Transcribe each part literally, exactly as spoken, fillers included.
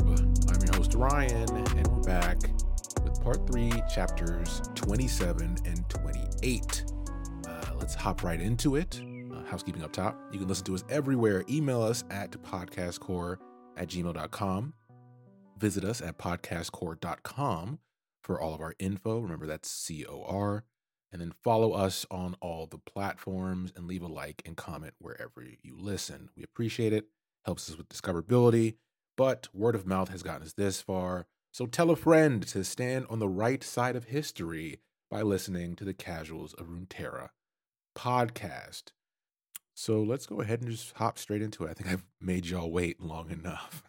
I'm your host, Ryan, and we're back with part three, chapters twenty-seven and twenty-eight. Uh, let's hop right into it. Uh, housekeeping up top. You can listen to us everywhere. Email us at podcastcore at gmail dot com. Visit us at podcastcore dot com for all of our info. Remember, that's C O R. And then follow us on all the platforms and leave a like and comment wherever you listen. We appreciate it. Helps us with discoverability. But word of mouth has gotten us this far. So tell a friend to stand on the right side of history by listening to the Casuals of Runeterra podcast. So let's go ahead and just hop straight into it. I think I've made y'all wait long enough.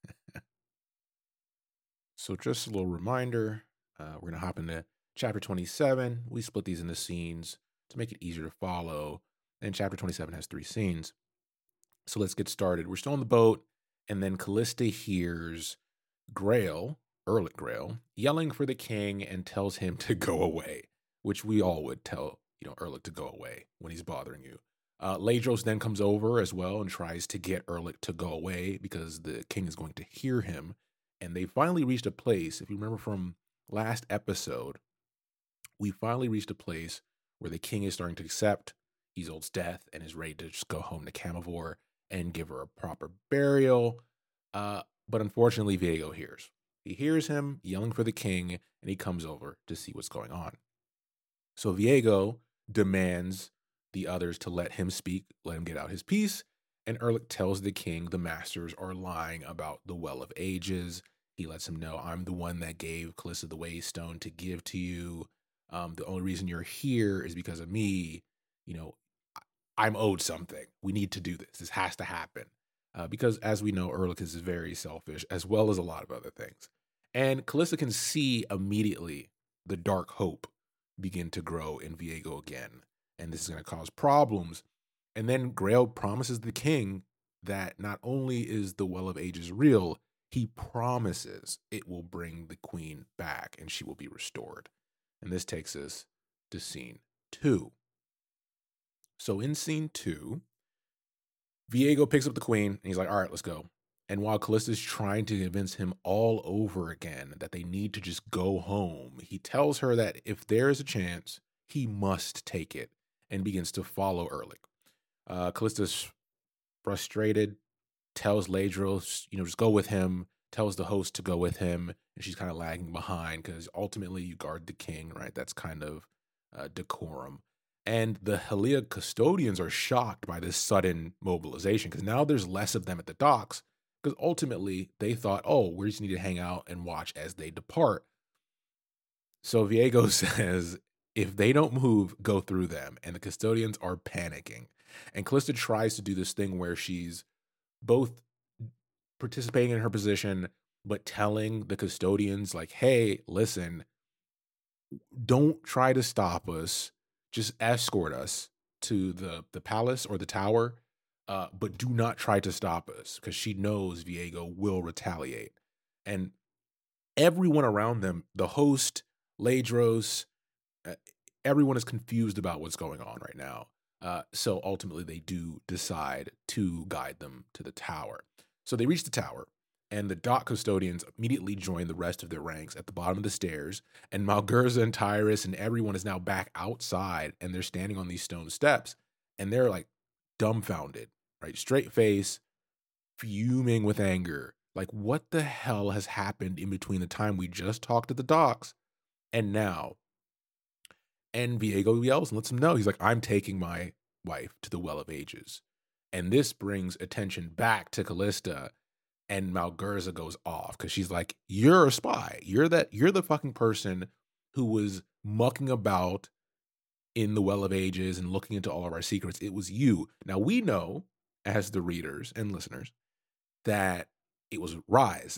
So just a little reminder, uh, we're going to hop into chapter twenty-seven. We split these into scenes to make it easier to follow. And chapter twenty-seven has three scenes. So let's get started. We're still on the boat, and then Callista hears Grail, Erlich Grail, yelling for the king and tells him to go away, which we all would tell, you know, Erlich to go away when he's bothering you. Uh, Ladros then comes over as well and tries to get Erlich to go away because the king is going to hear him. And they finally reached a place, if you remember from last episode, we finally reached a place where the king is starting to accept Isolde's death and is ready to just go home to Camavor and give her a proper burial. Uh, but unfortunately, Viego hears. He hears him yelling for the king, and he comes over to see what's going on. So Viego demands the others to let him speak, let him get out his piece, and Erlich tells the king the masters are lying about the Well of Ages. He lets him know, I'm the one that gave Callista the Waystone to give to you. Um, the only reason you're here is because of me. You know, I'm owed something. We need to do this. This has to happen. Uh, because as we know, Erlich is very selfish, as well as a lot of other things. And Callista can see immediately the dark hope begin to grow in Viego again. And this is going to cause problems. And then Grail promises the king that not only is the Well of Ages real, he promises it will bring the queen back and she will be restored. And this takes us to scene two. So in scene two, Viego picks up the queen and he's like, all right, let's go. And while Callista's trying to convince him all over again that they need to just go home, he tells her that if there is a chance, he must take it and begins to follow Erlich. Uh, Callista's frustrated, tells Ladros, you know, just go with him, tells the host to go with him, and she's kind of lagging behind because ultimately you guard the king, right? That's kind of uh, decorum. And the Helia custodians are shocked by this sudden mobilization because now there's less of them at the docks because ultimately they thought, oh, we just need to hang out and watch as they depart. So Viego says, if they don't move, go through them. And the custodians are panicking. And Callista tries to do this thing where she's both participating in her position, but telling the custodians, like, hey, listen, don't try to stop us. Just escort us to the, the palace or the tower, uh, but do not try to stop us because she knows Viego will retaliate. And everyone around them, the host, Ladros, uh, everyone is confused about what's going on right now. Uh, so ultimately, they do decide to guide them to the tower. So they reach the tower, and the dock custodians immediately join the rest of their ranks at the bottom of the stairs. And Malgurza and Tyrus and everyone is now back outside, and they're standing on these stone steps, and they're like dumbfounded, right? Straight face, fuming with anger. Like, what the hell has happened in between the time we just talked at the docks and now? And Viego yells and lets him know. He's like, I'm taking my wife to the Well of Ages. And this brings attention back to Callista. And Malgurza goes off because she's like, you're a spy. You're that. You're the fucking person who was mucking about in the Well of Ages and looking into all of our secrets. It was you. Now, we know, as the readers and listeners, that it was Rise.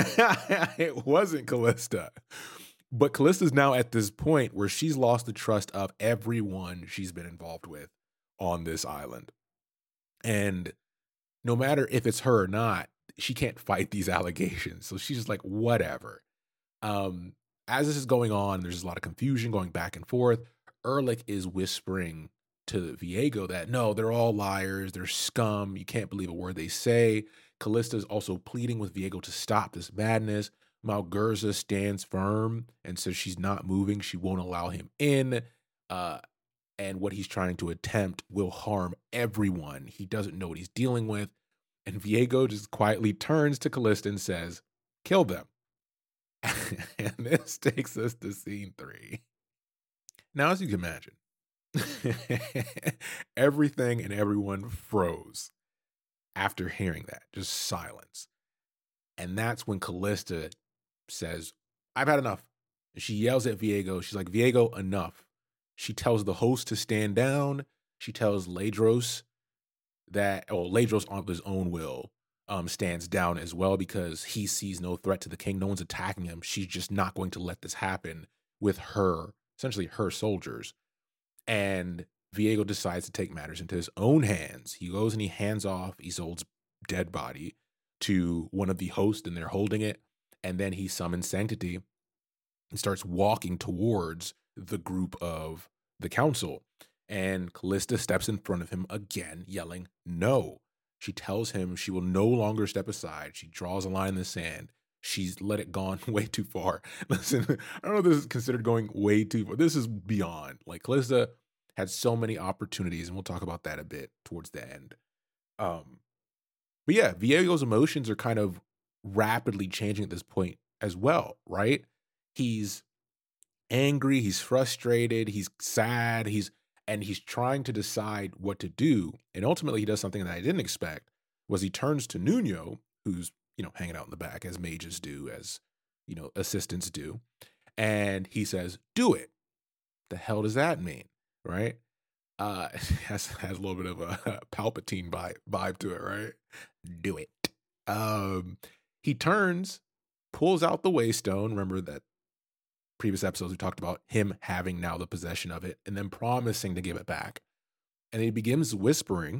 It wasn't Callista. But Callista's now at this point where she's lost the trust of everyone she's been involved with on this island. And no matter if it's her or not, she can't fight these allegations. So she's just like, whatever. Um, as this is going on, there's a lot of confusion going back and forth. Erlich is whispering to Viego that, no, they're all liars. They're scum. You can't believe a word they say. Callista is also pleading with Viego to stop this madness. Malgurza stands firm and says she's not moving. She won't allow him in. Uh, and what he's trying to attempt will harm everyone. He doesn't know what he's dealing with. And Viego just quietly turns to Callista and says, kill them. And this takes us to scene three. Now, as you can imagine, everything and everyone froze after hearing that, just silence. And that's when Callista says, I've had enough. And she yells at Viego. She's like, Viego, enough. She tells the host to stand down. She tells Ledros that, oh, Ledros on his own will um, stands down as well because he sees no threat to the king. No one's attacking him. She's just not going to let this happen with her, essentially her soldiers. And Viego decides to take matters into his own hands. He goes and he hands off Isolde's dead body to one of the hosts, and they're holding it. And then he summons Sanctity and starts walking towards the group of the council. And Callista steps in front of him again, yelling, no. She tells him she will no longer step aside. She draws a line in the sand. She's let it gone way too far. Listen, I don't know if this is considered going way too far. This is beyond. Like, Callista had so many opportunities, and we'll talk about that a bit towards the end. Um, but yeah, Viego's emotions are kind of rapidly changing at this point as well, right? He's angry, he's frustrated, he's sad, he's and he's trying to decide what to do. And ultimately, he does something that I didn't expect, was he turns to Nuno, who's, you know, hanging out in the back as mages do, as, you know, assistants do. And he says, do it. The hell does that mean? Right? Uh, has, has a little bit of a Palpatine vibe, vibe to it, right? Do it. Um, he turns, pulls out the Waystone. Remember that previous episodes we talked about him having now the possession of it and then promising to give it back. And he begins whispering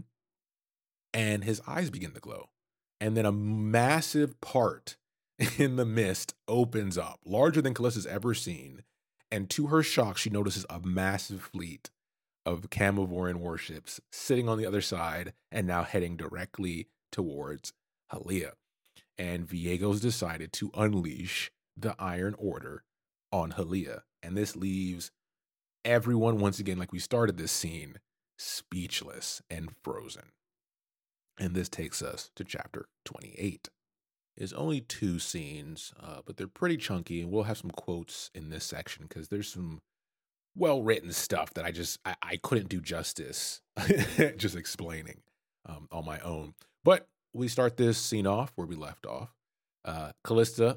and his eyes begin to glow. And then a massive part in the mist opens up, larger than Callista's ever seen. And to her shock, she notices a massive fleet of Camavorian warships sitting on the other side and now heading directly towards Halia. And Viego's decided to unleash the Iron Order on Halia. And this leaves everyone, once again, like we started this scene, speechless and frozen. And this takes us to chapter twenty-eight. There's only two scenes, uh, but they're pretty chunky, and we'll have some quotes in this section because there's some well-written stuff that I just, I, I couldn't do justice just explaining um, on my own. But we start this scene off where we left off. Uh, Callista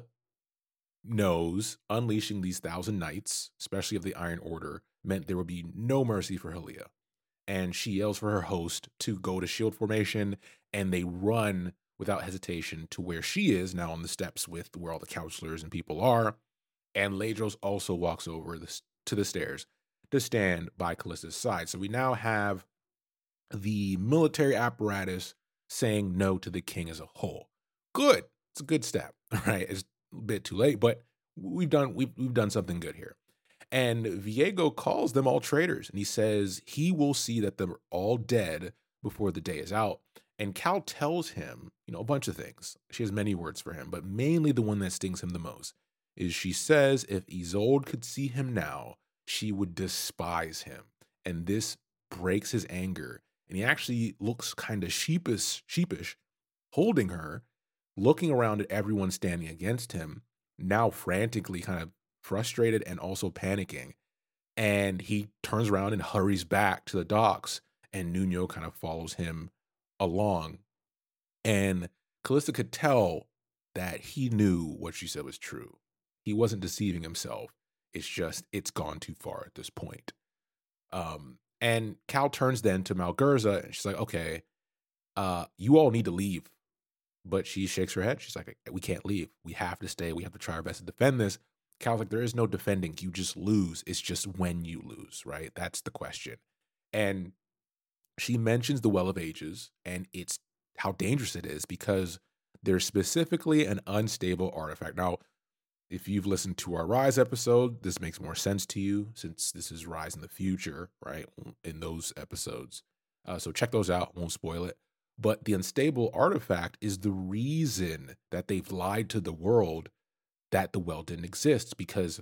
knows unleashing these thousand knights, especially of the Iron Order, meant there would be no mercy for Halia. And she yells for her host to go to shield formation, and they run without hesitation to where she is now on the steps with where all the counselors and people are. And Ledros also walks over this, to the stairs to stand by Callista's side. So we now have the military apparatus saying no to the king as a whole. Good. It's a good step, right? It's a bit too late, but we've done we've we've done something good here. And Viego calls them all traitors, and he says he will see that they're all dead before the day is out. And Cal tells him, you know, a bunch of things. She has many words for him, but mainly the one that stings him the most is she says if Isolde could see him now, she would despise him. And this breaks his anger. And he actually looks kind of sheepish, sheepish, holding her, looking around at everyone standing against him, now frantically kind of frustrated and also panicking. And he turns around and hurries back to the docks, and Nuno kind of follows him along. And Callista could tell that he knew what she said was true. He wasn't deceiving himself. It's just, it's gone too far at this point. Um, and Cal turns then to Malgurza, and she's like, okay, uh, you all need to leave. But she shakes her head. She's like, we can't leave. We have to stay. We have to try our best to defend this. Cal's like, there is no defending. You just lose. It's just when you lose, right? That's the question. And she mentions the Well of Ages, and it's how dangerous it is because there's specifically an unstable artifact. Now, if you've listened to our Rise episode, this makes more sense to you since this is Rise in the future, right? In those episodes. Uh, so check those out. Won't spoil it. But the unstable artifact is the reason that they've lied to the world that the well didn't exist, because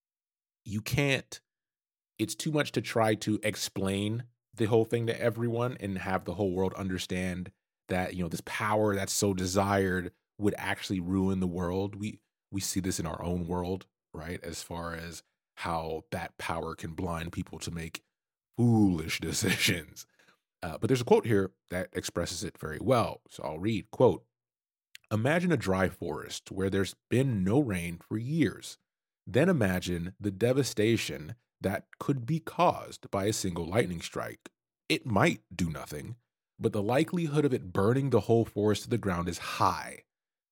you can't, it's too much to try to explain the whole thing to everyone and have the whole world understand that, you know, this power that's so desired would actually ruin the world. We we see this in our own world, right? As far as how that power can blind people to make foolish decisions. Uh, but there's a quote here that expresses it very well. So I'll read, quote, "Imagine a dry forest where there's been no rain for years. Then imagine the devastation that could be caused by a single lightning strike. It might do nothing, but the likelihood of it burning the whole forest to the ground is high.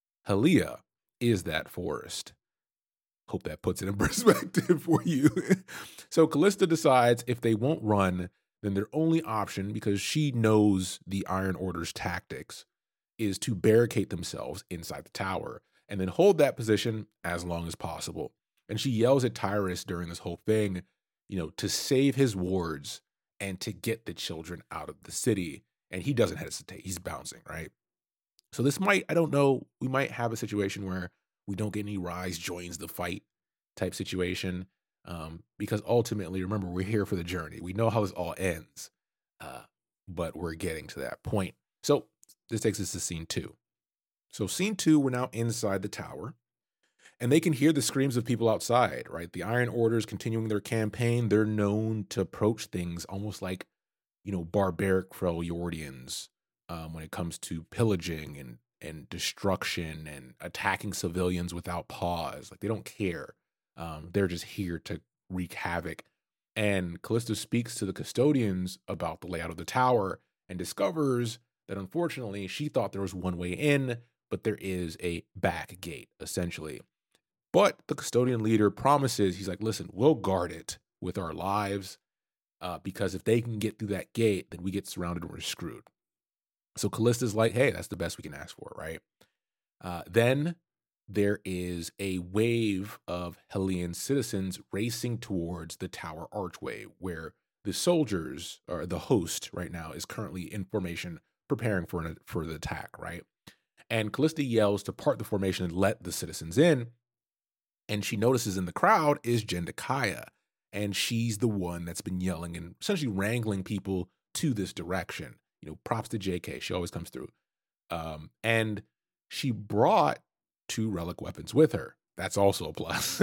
Halia is that forest." Hope that puts it in perspective for you. So Callista decides if they won't run, then their only option, because she knows the Iron Order's tactics, is to barricade themselves inside the tower and then hold that position as long as possible. And she yells at Tyrus during this whole thing, you know, to save his wards and to get the children out of the city. And he doesn't hesitate. He's bouncing, right? So this might, I don't know, we might have a situation where we don't get any Rise joins the fight type situation. Um, because ultimately, remember, we're here for the journey. We know how this all ends, uh, but we're getting to that point. So this takes us to scene two. So scene two, we're now inside the tower, and they can hear the screams of people outside, right? The Iron Order is continuing their campaign. They're known to approach things almost like, you know, barbaric Freljordians um, when it comes to pillaging and and destruction and attacking civilians without pause. Like, they don't care. Um, they're just here to wreak havoc. And Callista speaks to the custodians about the layout of the tower and discovers that unfortunately she thought there was one way in, but there is a back gate, essentially. But the custodian leader promises, he's like, listen, we'll guard it with our lives, uh, because if they can get through that gate, then we get surrounded and we're screwed. So Callista's like, hey, that's the best we can ask for, right? Uh, then there is a wave of Hellion citizens racing towards the tower archway, where the soldiers, or the host right now, is currently in formation, preparing for an, for the attack, right? And Callista yells to part the formation and let the citizens in. And she notices in the crowd is Jendikaya, and she's the one that's been yelling and essentially wrangling people to this direction. You know, props to J K. She always comes through. Um, and she brought two relic weapons with her. That's also a plus.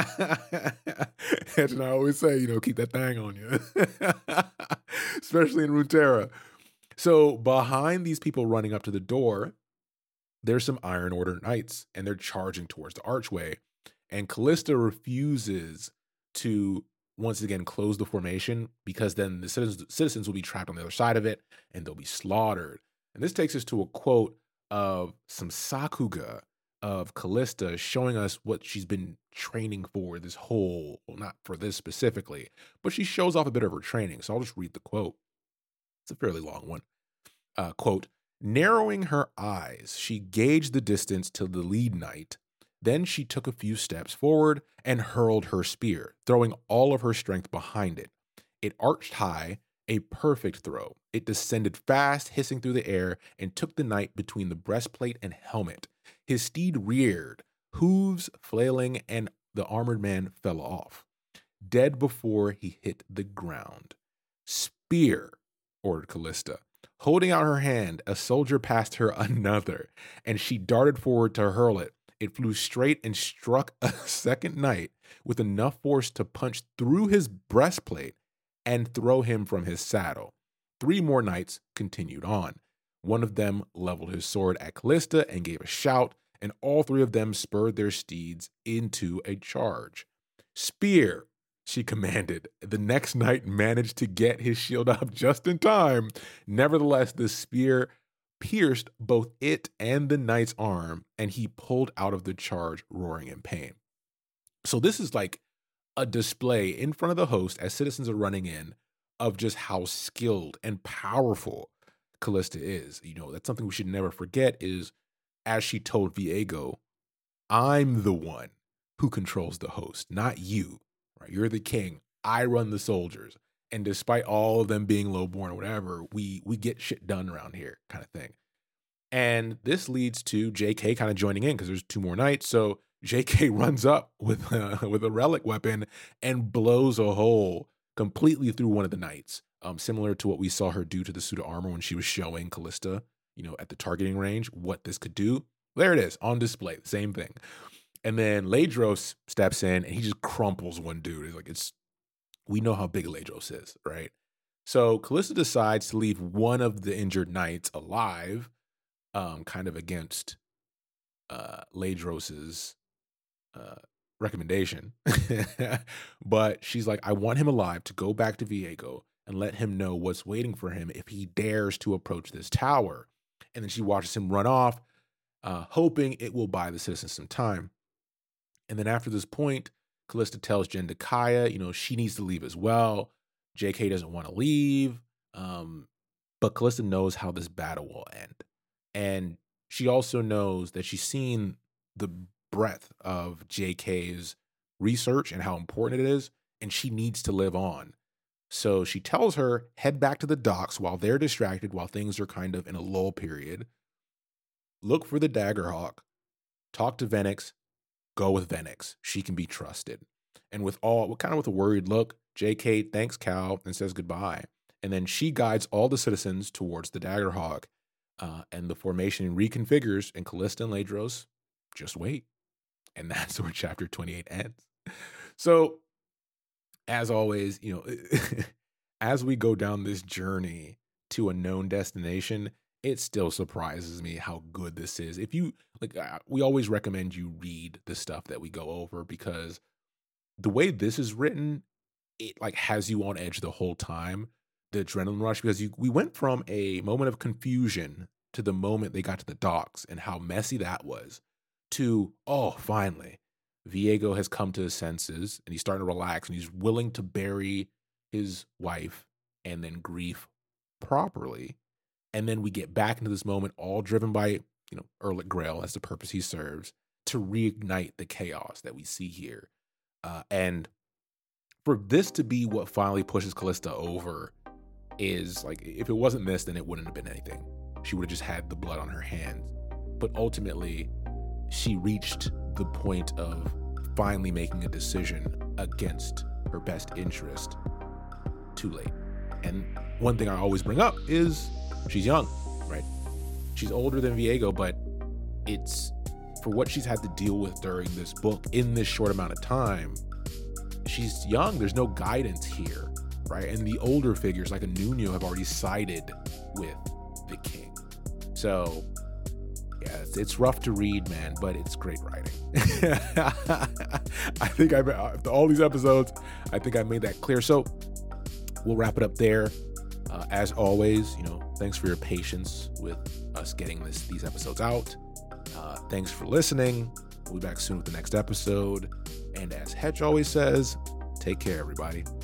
And I always say, you know, keep that thing on you, especially in Runeterra. So behind these people running up to the door, there's some Iron Order knights, and they're charging towards the archway. And Callista refuses to once again close the formation, because then the citizens, citizens will be trapped on the other side of it and they'll be slaughtered. And this takes us to a quote of some Sakuga of Callista showing us what she's been training for this whole, well, not for this specifically, but she shows off a bit of her training. So I'll just read the quote. It's a fairly long one. Uh, quote, "Narrowing her eyes, she gauged the distance to the lead knight. Then she took a few steps forward and hurled her spear, throwing all of her strength behind it. It arched high, a perfect throw. It descended fast, hissing through the air, and took the knight between the breastplate and helmet. His steed reared, hooves flailing, and the armored man fell off, dead before he hit the ground. Spear," ordered Callista. Holding out her hand, a soldier passed her another, and she darted forward to hurl it. It flew straight and struck a second knight with enough force to punch through his breastplate and throw him from his saddle. Three more knights continued on. One of them leveled his sword at Callista and gave a shout, and all three of them spurred their steeds into a charge. "Spear," she commanded. The next knight managed to get his shield up just in time. Nevertheless, the spear pierced both it and the knight's arm, and he pulled out of the charge, roaring in pain. So this is like a display in front of the host as citizens are running in of just how skilled and powerful Callista is. You know, that's something we should never forget is, as she told Viego, I'm the one who controls the host, not you, right? You're the king. I run the soldiers. And despite all of them being lowborn or whatever, we we get shit done around here, kind of thing. And this leads to J K kind of joining in because there's two more knights. So J K runs up with a, with a relic weapon and blows a hole completely through one of the knights, um, similar to what we saw her do to the suit of armor when she was showing Callista, you know, at the targeting range, what this could do. There it is on display, same thing. And then Ladros steps in and he just crumples one dude. It's like, it's, we know how big Ladros is, right? So Callista decides to leave one of the injured knights alive, um, kind of against uh, Ladros's uh, recommendation. But she's like, I want him alive to go back to Viego and let him know what's waiting for him if he dares to approach this tower. And then she watches him run off, uh, hoping it will buy the citizens some time. And then after this point, Callista tells Jendakaya, you know, she needs to leave as well. J K doesn't want to leave, um, but Callista knows how this battle will end. And she also knows that she's seen the breadth of J K's research and how important it is, and she needs to live on. So she tells her, head back to the docks while they're distracted, while things are kind of in a lull period. Look for the Daggerhawk, talk to Venix, go with Venix. She can be trusted. And with all, kind of with a worried look, J K thanks Cal and says goodbye. And then she guides all the citizens towards the Daggerhawk, uh, and the formation reconfigures, and Callista and Ladros just wait. And that's where chapter twenty-eight ends. So, as always, you know, as we go down this journey to a known destination, it still surprises me how good this is. If you, like, uh, we always recommend you read the stuff that we go over, because the way this is written, it like has you on edge the whole time. The adrenaline rush, because you, we went from a moment of confusion to the moment they got to the docks and how messy that was, to, oh, finally, Viego has come to his senses and he's starting to relax and he's willing to bury his wife and then grief properly. And then we get back into this moment, all driven by, you know, Erlich Grail as the purpose he serves, to reignite the chaos that we see here. Uh, and for this to be what finally pushes Callista over is like, if it wasn't this, then it wouldn't have been anything. She would have just had the blood on her hands. But ultimately, she reached the point of finally making a decision against her best interest too late. And one thing I always bring up is she's young, right? She's older than Viego, but it's for what she's had to deal with during this book in this short amount of time. She's young. There's no guidance here, right? And the older figures like a Nuno have already sided with the king. So yeah, it's, it's rough to read, man, but it's great writing. I think I, after all these episodes, I think I made that clear. So we'll wrap it up there. Uh, as always, you know, thanks for your patience with us getting this these episodes out. Uh, thanks for listening. We'll be back soon with the next episode. And as Hetch always says, take care, everybody.